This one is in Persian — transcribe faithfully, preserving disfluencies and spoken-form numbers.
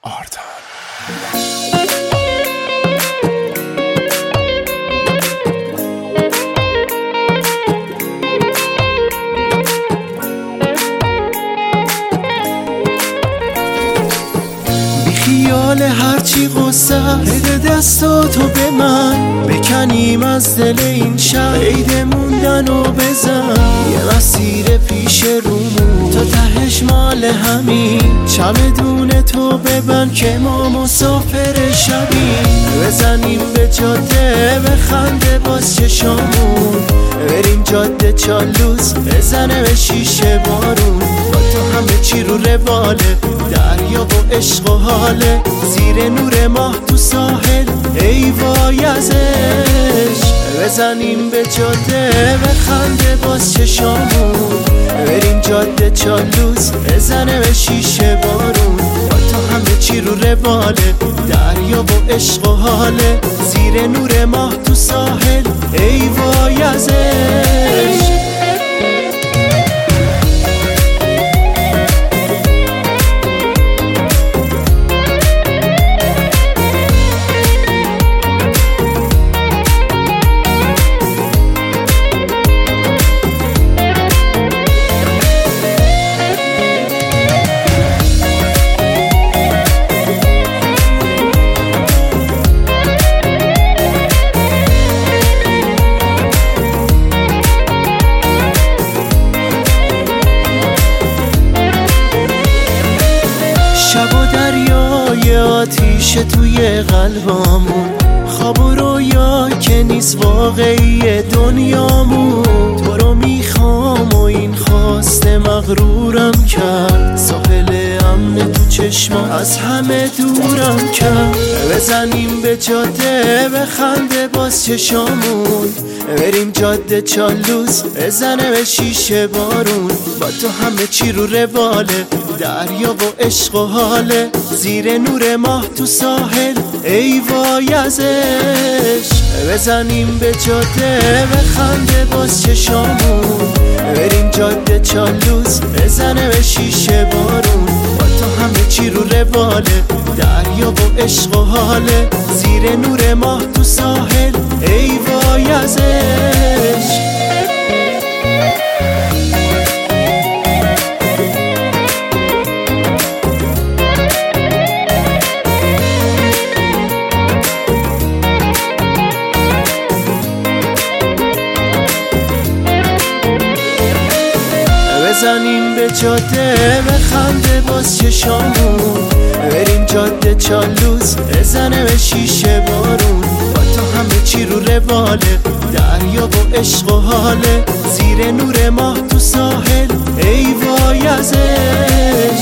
آرتان. خیال هرچی غصه بده دستاتو به من، بکنیم از دل این شهر عید موندن و بزن. یه مسیر پیش رومون تا تهش مال همین، چمدون تو ببند که ما مسافر شبیم. بزنیم به جاده بخنده باز چشامون، بریم جاده چالوس بزنه به شیشه بارون. با تو همه چی رو رواله، دریا و عشق و حاله، زیر نور ماه تو ساحل ای وای از عشق. بزنیم به جاده بخنده باز چشامون، بریم جاده چالوس بزنه به شیشه بارون. با تو همه چی رو رواله، دریا و عشق و حاله، زیر نور ماه تو ساحل ای وای از عشق. شب و دریای آتیش توی قلبامون، خواب و رویا که نیست واقعی دنیامون. تو رو میخوام و این خواست مغرورم کرد، ساحل امن تو چشمم از همه دورم کرد. بزنیم به جاده بخنده باز چشامون، بریم جاده چالوس بزنه به شیشه بارون. با تو همه چی رو رواله، دریا و عشق و حاله، زیر نور ماه تو ساحل ای وای از عشق. بزنیم به جاده بخنده باز چشامون، بریم جاده چالوس بزنه به شیشه بارون. با تو همه چی رو رواله، دریا و عشق و حاله، زیر نور ماه تو ساحل ای وای از عشق. بزنیم به جاده بخنده باز چشامون، بریم جاده چالوس بزنه به شیشه بارون. با تو همه چی رو رواله، دریا و عشق و حاله، زیر نور ماه تو ساحل ای وای از عشق.